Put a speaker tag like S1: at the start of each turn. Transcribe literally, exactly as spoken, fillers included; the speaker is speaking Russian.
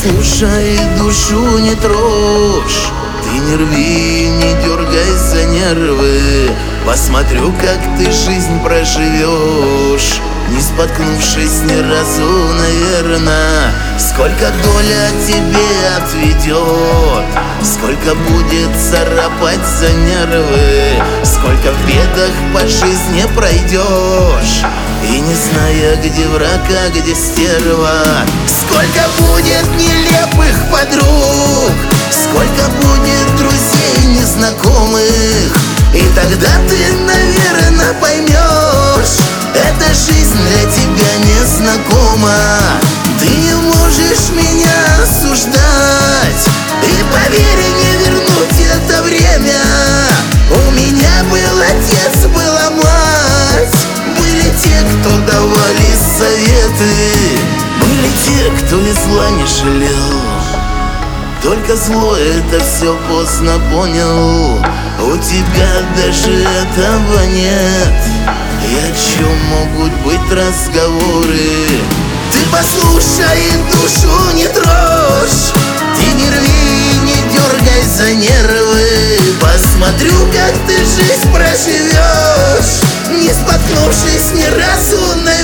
S1: послушай, душу не трожь, ты не рви, не дергай за нервы. Посмотрю, как ты жизнь проживешь, не споткнувшись ни разу, наверно. Сколько доля тебе отведет, сколько будет царапать за нервы, сколько в бедах по жизни пройдешь, и не зная, где враг, а где стерва. Сколько будет нелепых подруг, сколько будет друзей незнакомых, и тогда ты, наверное, поймешь, эта жизнь для тебя не знакома. Ты не можешь меня осуждать, и поверь, не вернуть это время. У меня был отец, была мать, были те, кто давали советы, были те, кто и зла не жалел. Только зло это все поздно понял, у тебя даже этого нет. И о чем могут быть разговоры? Ты послушай, душу не трожь, ты не рви, не дергай за нервы. Посмотрю, как ты жизнь проживешь, не споткнувшись ни разу, наверное.